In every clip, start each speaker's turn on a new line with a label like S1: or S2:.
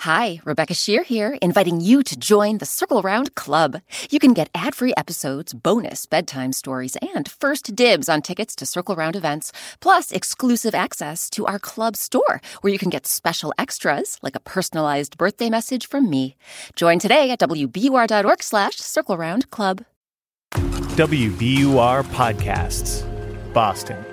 S1: Hi, Rebecca Shear here, inviting you to join the Circle Round Club. You can get ad-free episodes, bonus bedtime stories, and first dibs on tickets to Circle Round events, plus exclusive access to our club store, where you can get special extras, like a personalized birthday message from me. Join today at wbur.org/circleroundclub.
S2: WBUR Podcasts, Boston.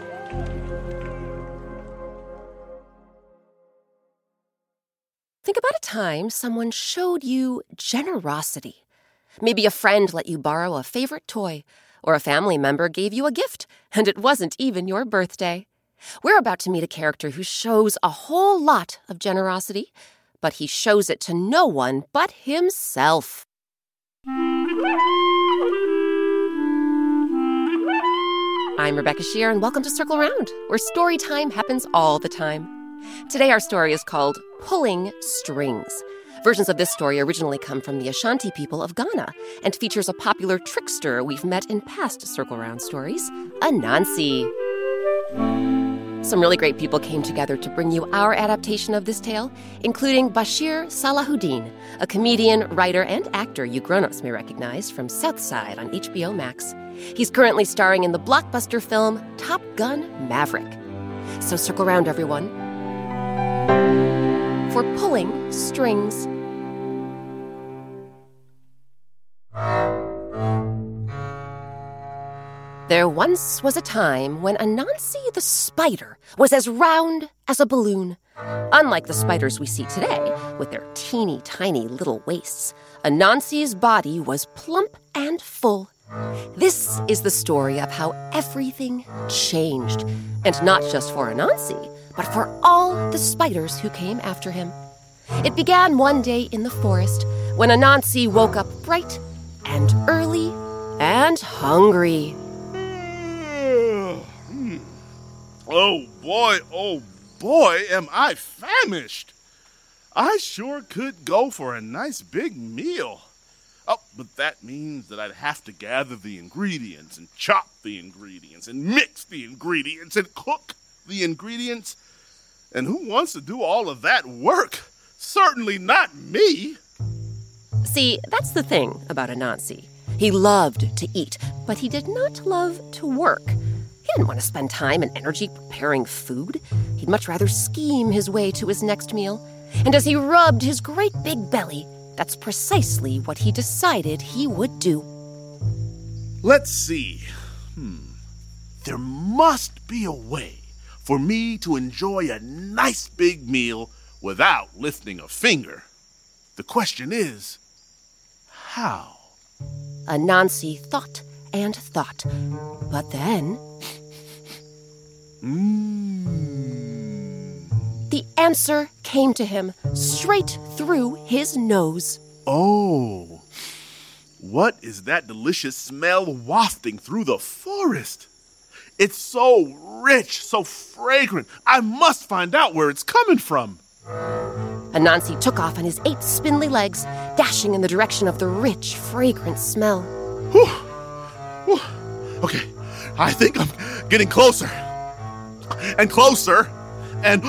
S1: Think about a time someone showed you generosity. Maybe a friend let you borrow a favorite toy, or a family member gave you a gift, and it wasn't even your birthday. We're about to meet a character who shows a whole lot of generosity, but he shows it to no one but himself. I'm Rebecca Shear, and welcome to Circle Round, where story time happens all the time. Today, our story is called Pulling Strings. Versions of this story originally come from the Ashanti people of Ghana and features a popular trickster we've met in past Circle Round stories, Anansi. Some really great people came together to bring you our adaptation of this tale, including Bashir Salahuddin, a comedian, writer, and actor you grown-ups may recognize from Southside on HBO Max. He's currently starring in the blockbuster film Top Gun: Maverick. So circle round, everyone, for Pulling Strings. There once was a time when Anansi the spider was as round as a balloon. Unlike the spiders we see today, with their teeny tiny little waists, Anansi's body was plump and full. This is the story of how everything changed, and not just for Anansi, but for all the spiders who came after him. It began one day in the forest when Anansi woke up bright and early and hungry.
S3: Oh boy, am I famished. I sure could go for a nice big meal. Oh, but that means that I'd have to gather the ingredients and chop the ingredients and mix the ingredients and cook the ingredients. And who wants to do all of that work? Certainly not me.
S1: See, that's the thing about Anansi. He loved to eat, but he did not love to work. He didn't want to spend time and energy preparing food. He'd much rather scheme his way to his next meal. And as he rubbed his great big belly, that's precisely what he decided he would do.
S3: Let's see. There must be a way for me to enjoy a nice big meal without lifting a finger. The question is, how?
S1: Anansi thought and thought, but then the answer came to him straight through his nose.
S3: Oh, what is that delicious smell wafting through the forest? It's so rich, so fragrant. I must find out where it's coming from.
S1: Anansi took off on his 8 spindly legs, dashing in the direction of the rich, fragrant smell.
S3: Whew. Okay, I think I'm getting closer. And closer. And...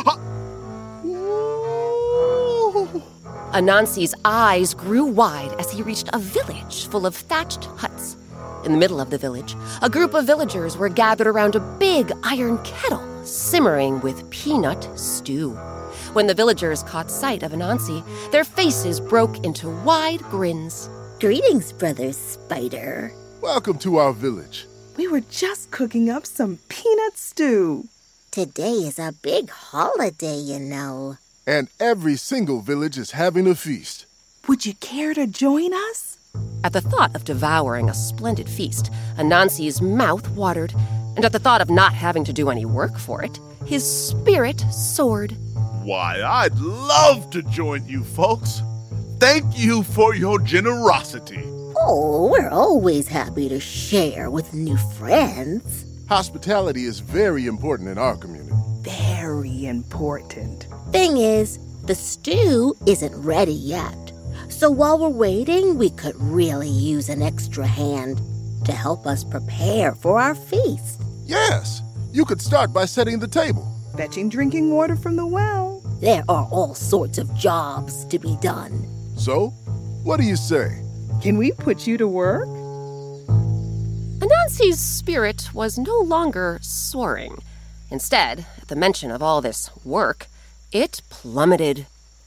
S1: Anansi's eyes grew wide as he reached a village full of thatched huts. In the middle of the village, a group of villagers were gathered around a big iron kettle simmering with peanut stew. When the villagers caught sight of Anansi, their faces broke into wide grins.
S4: Greetings, Brother Spider.
S5: Welcome to our village.
S6: We were just cooking up some peanut stew.
S4: Today is a big holiday, you know.
S5: And every single village is having a feast.
S6: Would you care to join us?
S1: At the thought of devouring a splendid feast, Anansi's mouth watered, and at the thought of not having to do any work for it, his spirit soared.
S3: Why, I'd love to join you folks. Thank you for your generosity.
S4: Oh, we're always happy to share with new friends.
S5: Hospitality is very important in our community.
S6: Very important.
S4: Thing is, the stew isn't ready yet. So while we're waiting, we could really use an extra hand to help us prepare for our feast.
S5: Yes, you could start by setting the table.
S6: Fetching drinking water from the well.
S4: There are all sorts of jobs to be done.
S5: So, what do you say?
S6: Can we put you to work?
S1: Anansi's spirit was no longer soaring. Instead, at the mention of all this work, it plummeted.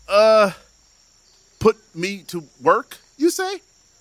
S3: Put me to work, you say?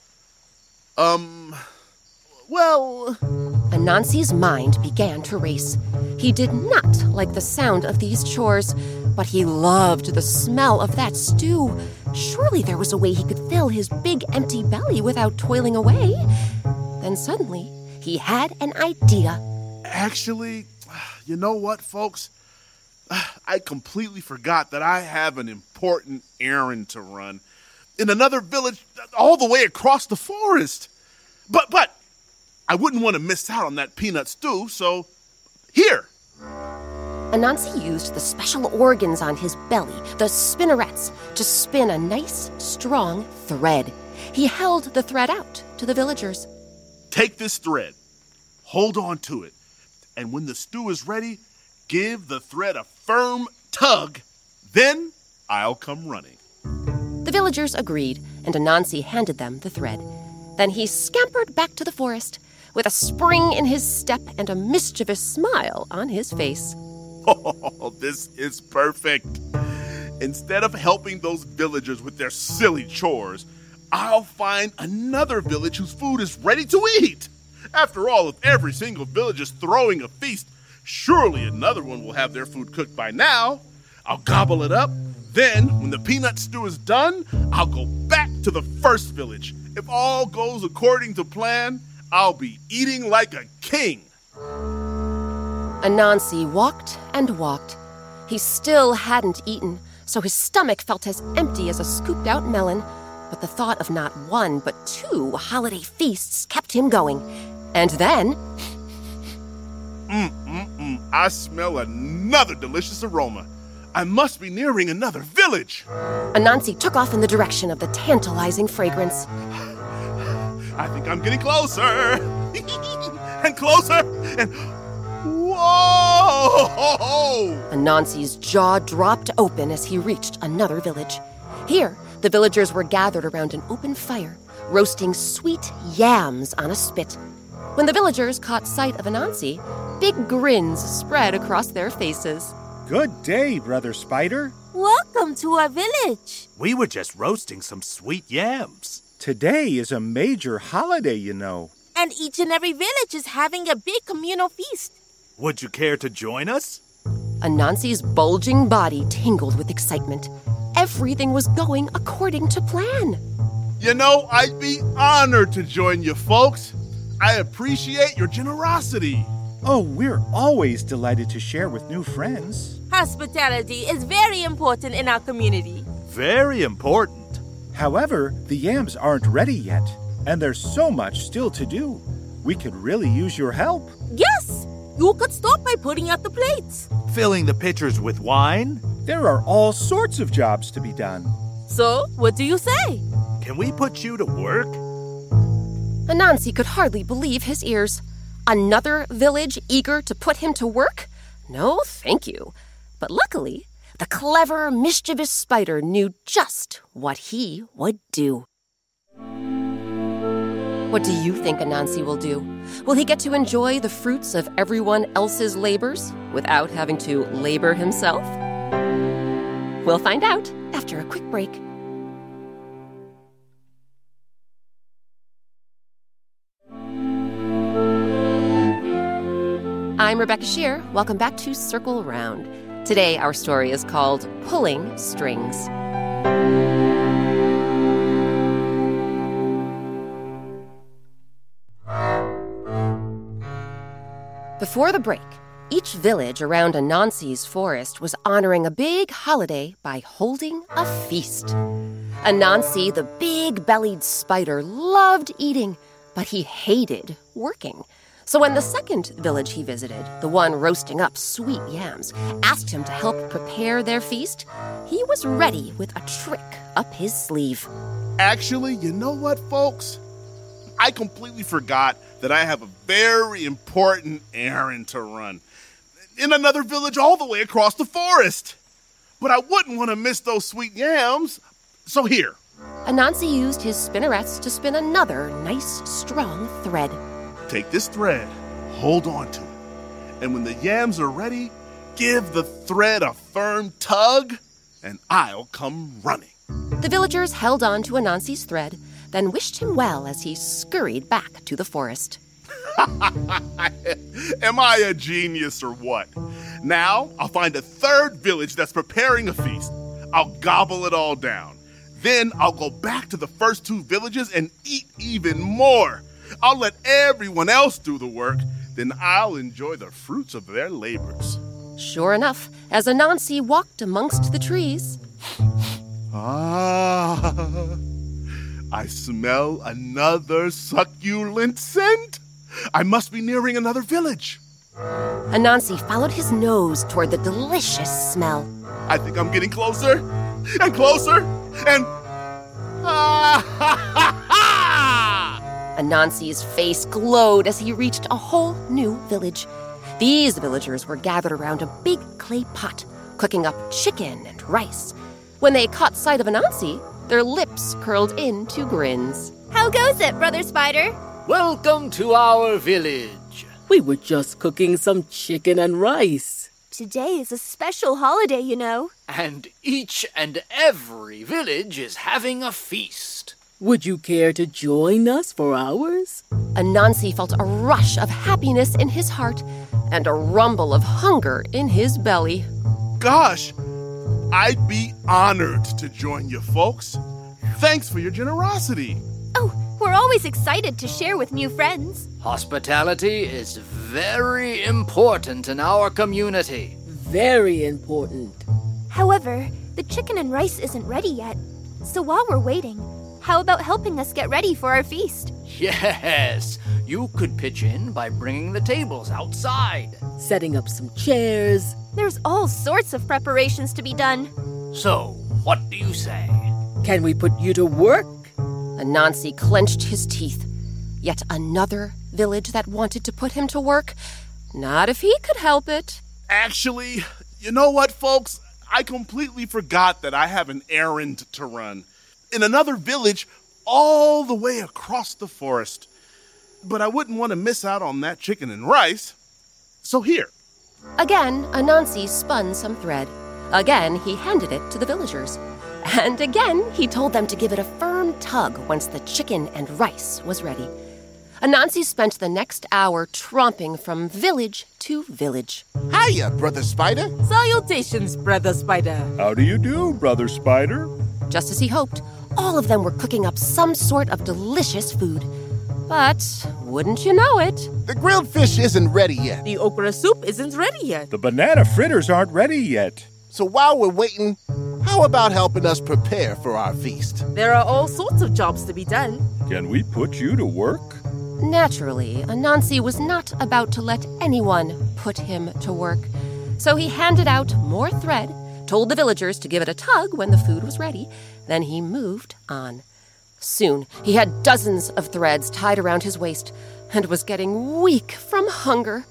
S3: Well...
S1: Anansi's mind began to race. He did not like the sound of these chores, but he loved the smell of that stew. Surely there was a way he could fill his big empty belly without toiling away. Then suddenly, he had an idea.
S3: Actually, you know what, folks? I completely forgot that I have an important errand to run in another village all the way across the forest. But I wouldn't want to miss out on that peanut stew, so here.
S1: Anansi used the special organs on his belly, the spinnerets, to spin a nice, strong thread. He held the thread out to the villagers.
S3: Take this thread, hold on to it, and when the stew is ready, give the thread a firm tug. Then I'll come running.
S1: The villagers agreed, and Anansi handed them the thread. Then he scampered back to the forest with a spring in his step and a mischievous smile on his face.
S3: Oh, this is perfect. Instead of helping those villagers with their silly chores, I'll find another village whose food is ready to eat. After all, if every single village is throwing a feast, surely another one will have their food cooked by now. I'll gobble it up. Then, when the peanut stew is done, I'll go back to the first village. If all goes according to plan, I'll be eating like a king.
S1: Anansi walked and walked. He still hadn't eaten, so his stomach felt as empty as a scooped-out melon. But the thought of not one but 2 holiday feasts kept him going. And then...
S3: I smell another delicious aroma. I must be nearing another village.
S1: Anansi took off in the direction of the tantalizing fragrance.
S3: I think I'm getting closer. And closer. And... whoa!
S1: Anansi's jaw dropped open as he reached another village. Here, the villagers were gathered around an open fire, roasting sweet yams on a spit. When the villagers caught sight of Anansi, big grins spread across their faces.
S2: Good day, Brother Spider.
S7: Welcome to our village.
S8: We were just roasting some sweet yams.
S2: Today is a major holiday, you know.
S7: And each and every village is having a big communal feast.
S8: Would you care to join us?
S1: Anansi's bulging body tingled with excitement. Everything was going according to plan.
S3: You know, I'd be honored to join you folks. I appreciate your generosity.
S2: Oh, we're always delighted to share with new friends.
S7: Hospitality is very important in our community.
S8: Very important.
S2: However, the yams aren't ready yet, and there's so much still to do. We could really use your help.
S7: Yes! You could start by putting out the plates.
S8: Filling the pitchers with wine?
S2: There are all sorts of jobs to be done.
S7: So, what do you say?
S8: Can we put you to work?
S1: Anansi could hardly believe his ears. Another village eager to put him to work? No, thank you. But luckily, the clever, mischievous spider knew just what he would do. What do you think Anansi will do? Will he get to enjoy the fruits of everyone else's labors without having to labor himself? We'll find out after a quick break. I'm Rebecca Shear. Welcome back to Circle Round. Today, our story is called Pulling Strings. Before the break, each village around Anansi's forest was honoring a big holiday by holding a feast. Anansi, the big-bellied spider, loved eating, but he hated working. So when the second village he visited, the one roasting up sweet yams, asked him to help prepare their feast, he was ready with a trick up his sleeve.
S3: Actually, you know what, folks? I completely forgot that I have a very important errand to run in another village all the way across the forest. but I wouldn't want to miss those sweet yams. So here.
S1: Anansi used his spinnerets to spin another nice, strong thread.
S3: Take this thread, hold on to it, and when the yams are ready, give the thread a firm tug, and I'll come running.
S1: The villagers held on to Anansi's thread, then wished him well as he scurried back to the forest.
S3: Am I a genius or what? Now I'll find a third village that's preparing a feast. I'll gobble it all down. Then I'll go back to the first two villages and eat even more. I'll let everyone else do the work. Then I'll enjoy the fruits of their labors.
S1: Sure enough, as Anansi walked amongst the trees,
S3: I smell another succulent scent. I must be nearing another village.
S1: Anansi followed his nose toward the delicious smell.
S3: I think I'm getting closer and closer and...
S1: Anansi's face glowed as he reached a whole new village. These villagers were gathered around a big clay pot, cooking up chicken and rice. When they caught sight of Anansi, their lips curled into grins.
S7: How goes it, Brother Spider?
S9: Welcome to our village.
S10: We were just cooking some chicken and rice.
S7: Today is a special holiday, you know.
S9: And each and every village is having a feast.
S10: Would you care to join us for ours?
S1: Anansi felt a rush of happiness in his heart and a rumble of hunger in his belly.
S3: Gosh, I'd be honored to join you folks. Thanks for your generosity.
S7: Oh, we're always excited to share with new friends.
S9: Hospitality is very important in our community.
S10: Very important.
S7: However, the chicken and rice isn't ready yet. So while we're waiting, how about helping us get ready for our feast?
S9: Yes, you could pitch in by bringing the tables outside.
S10: Setting up some chairs.
S7: There's all sorts of preparations to be done.
S9: So, what do you say?
S10: Can we put you to work?
S1: Anansi clenched his teeth. Yet another village that wanted to put him to work? Not if he could help it.
S3: Actually, you know what, folks? I completely forgot that I have an errand to run. In another village, all the way across the forest. But I wouldn't want to miss out on that chicken and rice. So here.
S1: Again, Anansi spun some thread. Again, he handed it to the villagers. And again, he told them to give it a firm tug once the chicken and rice was ready. Anansi spent the next hour tromping from village to village.
S11: Hiya, Brother Spider.
S6: Salutations, Brother Spider.
S2: How do you do, Brother Spider?
S1: Just as he hoped, all of them were cooking up some sort of delicious food. But wouldn't you know it?
S11: The grilled fish isn't ready yet.
S6: The okra soup isn't ready yet.
S2: The banana fritters aren't ready yet.
S11: So while we're waiting, how about helping us prepare for our feast?
S6: There are all sorts of jobs to be done.
S2: Can we put you to work?
S1: Naturally, Anansi was not about to let anyone put him to work. So he handed out more thread, told the villagers to give it a tug when the food was ready, then he moved on. Soon, he had dozens of threads tied around his waist and was getting weak from hunger.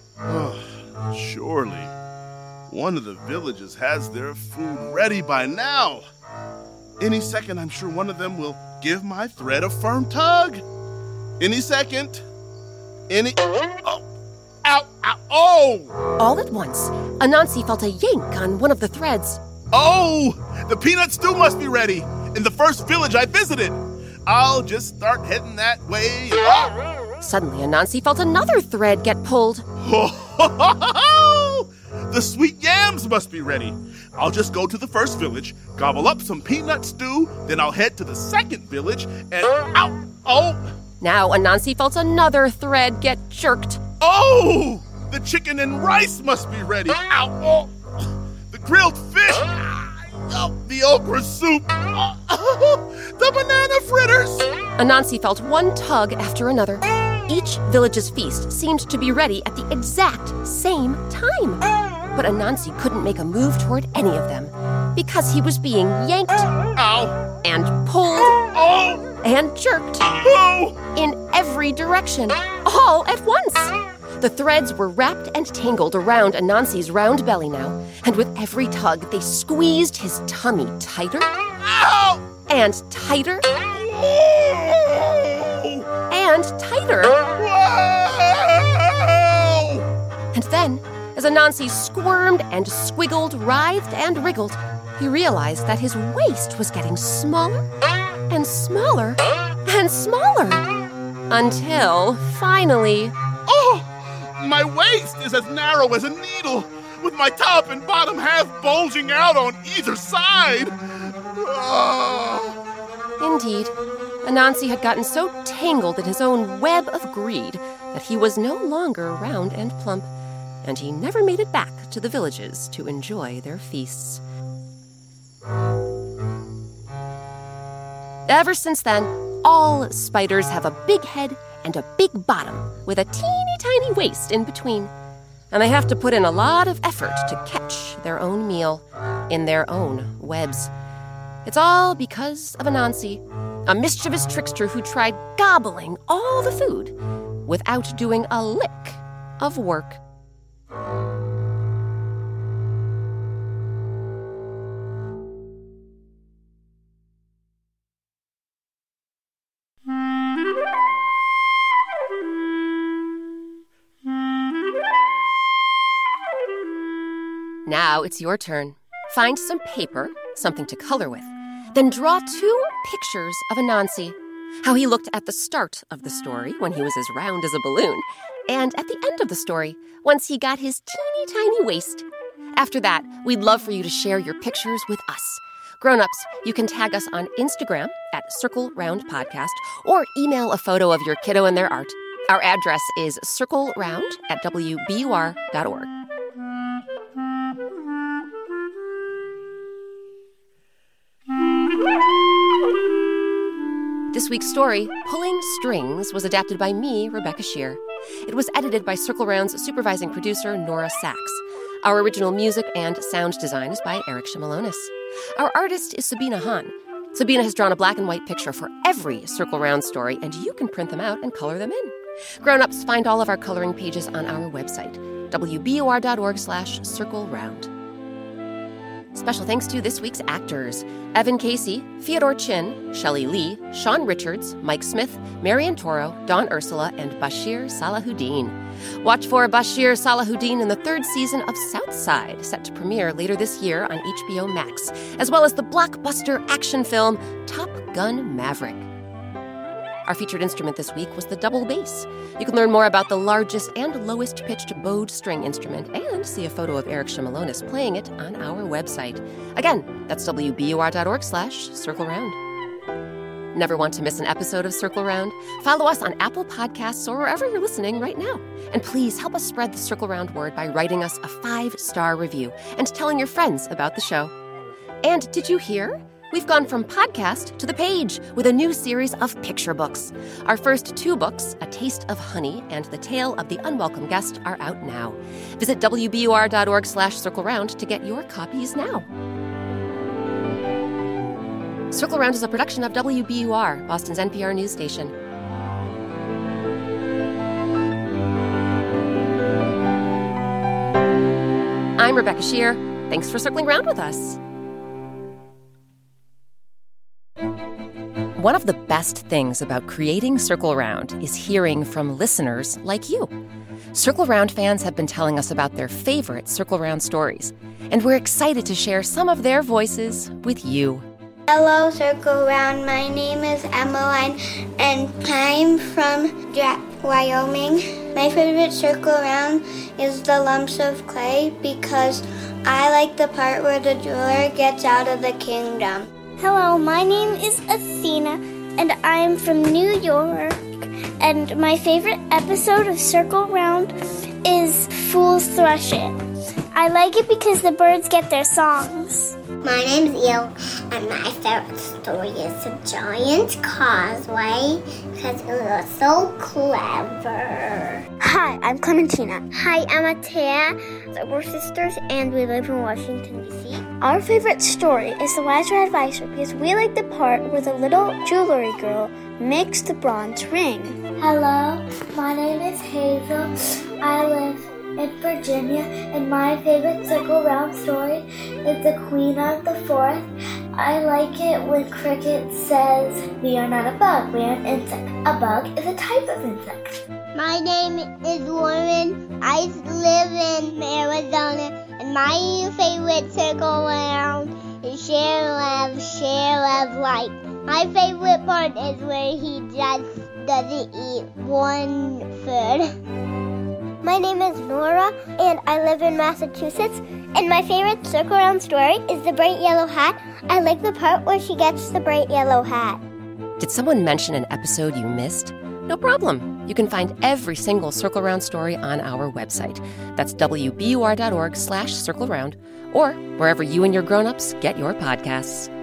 S3: Surely, one of the villages has their food ready by now. Any second, I'm sure one of them will give my thread a firm tug. Any second. Oh! Ow! Ow! Oh!
S1: All at once, Anansi felt a yank on one of the threads.
S3: Oh! The peanut stew must be ready in the first village I visited. I'll just start heading that way.
S1: Suddenly, Anansi felt another thread get pulled.
S3: The sweet yams must be ready. I'll just go to the first village, gobble up some peanut stew, then I'll head to the second village and... Ow! Oh!
S1: Now Anansi felt another thread get jerked.
S3: Oh! The chicken and rice must be ready. Ow! Oh! The grilled fish. Oh, the okra soup. The banana fritters.
S1: Anansi felt one tug after another. Each village's feast seemed to be ready at the exact same time. But Anansi couldn't make a move toward any of them because he was being yanked and pulled and jerked in every direction, all at once. The threads were wrapped and tangled around Anansi's round belly now, and with every tug, they squeezed his tummy tighter and tighter and tighter. And then, as Anansi squirmed and squiggled, writhed and wriggled, he realized that his waist was getting smaller and smaller and smaller. Until, finally...
S3: Oh! My waist is as narrow as a needle, with my top and bottom half bulging out on either side.
S1: Indeed, Anansi had gotten so tangled in his own web of greed that he was no longer round and plump, and he never made it back to the villages to enjoy their feasts. Ever since then, all spiders have a big head and a big bottom with a teeny tiny waist in between. And they have to put in a lot of effort to catch their own meal in their own webs. It's all because of Anansi, a mischievous trickster who tried gobbling all the food without doing a lick of work. Now it's your turn. Find some paper, something to color with. Then draw 2 pictures of Anansi. How he looked at the start of the story, when he was as round as a balloon, and at the end of the story, once he got his teeny tiny waist. After that, we'd love for you to share your pictures with us. Grown-ups, you can tag us on Instagram at Circle Round Podcast or email a photo of your kiddo and their art. Our address is circleround@wbur.org. This week's story, Pulling Strings, was adapted by me, Rebecca Shear. It was edited by Circle Round's supervising producer, Nora Sachs. Our original music and sound design is by Eric Shimalonis. Our artist is Sabina Hahn. Sabina has drawn a black and white picture for every Circle Round story, and you can print them out and color them in. Grown-ups, find all of our coloring pages on our website, wbur.org/circleround. Special thanks to this week's actors: Evan Casey, Theodore Chin, Shelley Lee, Sean Richards, Mike Smith, Marian Toro, Dawn Ursula, and Bashir Salahuddin. Watch for Bashir Salahuddin in the 3rd season of Southside, set to premiere later this year on HBO Max, as well as the blockbuster action film Top Gun Maverick. Our featured instrument this week was the double bass. You can learn more about the largest and lowest pitched bowed string instrument and see a photo of Eric Shimalonis playing it on our website. Again, that's wbur.org/circleround. Never want to miss an episode of Circle Round? Follow us on Apple Podcasts or wherever you're listening right now. And please help us spread the Circle Round word by writing us a 5-star review and telling your friends about the show. And did you hear? We've gone from podcast to the page with a new series of picture books. Our first 2 books, A Taste of Honey and The Tale of the Unwelcome Guest, are out now. Visit wbur.org/circleround to get your copies now. Circle Round is a production of WBUR, Boston's NPR news station. I'm Rebecca Shear. Thanks for circling round with us. One of the best things about creating Circle Round is hearing from listeners like you. Circle Round fans have been telling us about their favorite Circle Round stories, and we're excited to share some of their voices with you.
S12: Hello, Circle Round. My name is Emmeline, and I'm from Wyoming. My favorite Circle Round is the lumps of clay because I like the part where the jeweler gets out of the kingdom.
S13: Hello, my name is Athena, and I'm from New York. And my favorite episode of Circle Round is Fools Thrush It. I like it because the birds get their songs.
S12: My name's Il, and my favorite story is The Giant Causeway because it was so clever.
S13: Hi, I'm Clementina.
S12: Hi, I'm Atea. We're sisters, and we live in Washington, D.C.
S13: Our favorite story is The Wise Red Vicer because we like the part where the little jewelry girl makes the bronze ring.
S12: Hello, my name is Hazel,
S14: I live in Virginia, and my favorite Circle Round story is The Queen of the Forest. I like it when Cricket says, "We are not a bug, we are an insect." A bug is a type of insect.
S15: My name is Lauren. I live in Arizona, and my favorite Circle Round is Share, Love, Light. My favorite part is where he just doesn't eat one food.
S16: My name is Nora, and I live in Massachusetts, and my favorite Circle Round story is The Bright Yellow Hat. I like the part where she gets the bright yellow hat.
S1: Did someone mention an episode you missed? No problem. You can find every single Circle Round story on our website. That's wbur.org/circleround, or wherever you and your grown-ups get your podcasts.